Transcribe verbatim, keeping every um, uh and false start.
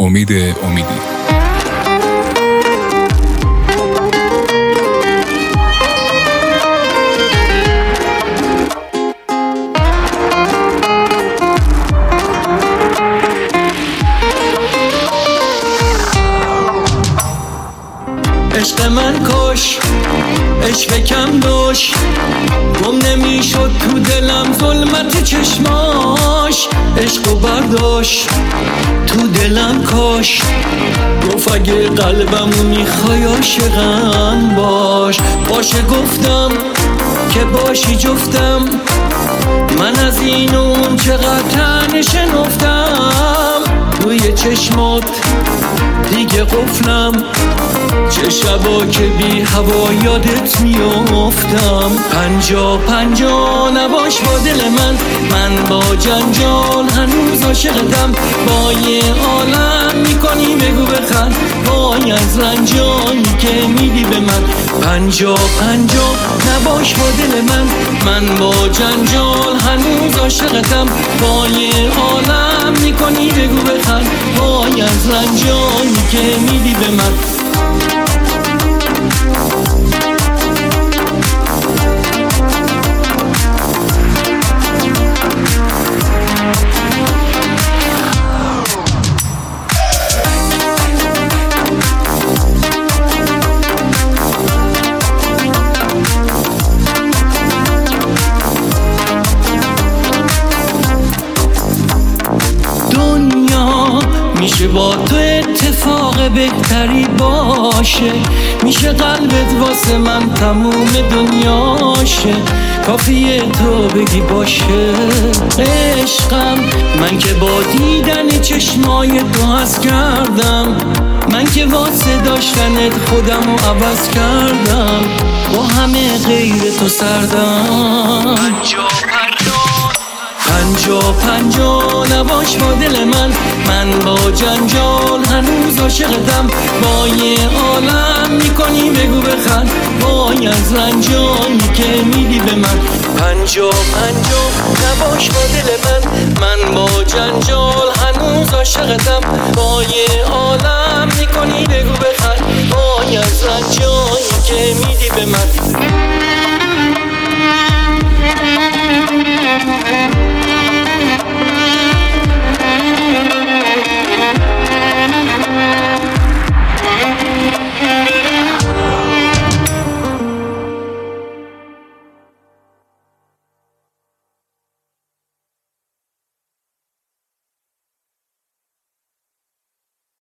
امید امیدی. عشق من کش، عشق کم دوش، گم نمیشد تو دلم ظلمت چشماش. عشقو برداشت تو دلم کاش، گفت اگه قلبمو میخوای عاشقم باش. باشه گفتم که باشی جفتم، من از این اون چقدر تنه شنفتم. روی چشمات دیگه قفلم، چه شبا که بی هوا یادت میافتم. پنجا پنجا نباش با دل من، من با جنجال هنوز عاشقتم. با یه عالم میکنی بگو بخند، وای از رنجانی که میدی به من. پنجا پنجا نباش با دل من، من با جنجال هنوز عاشقتم. با یه عالم میکنی بگو بخند، وای از رنجانی که میدی به من. میشه با تو اتفاق بهتری باشه، میشه قلبت واسه من تموم دنیاشه. کافیه تو بگی باشه عشقم، من که با دیدن چشمای تو حس کردم. من که واسه داشتنت خودمو عوض کردم، با همه غیر تو سردم. پنجا پنجا نباش با دل من، من با جنجال هنوز عاشقتم. با یه عالم میکنی بگو بخند، وای از رنجانی که میدی به من. پنجا پنجا نباش با دل من، من با جنجال هنوز عاشقتم. با یه عالم میکنی بگو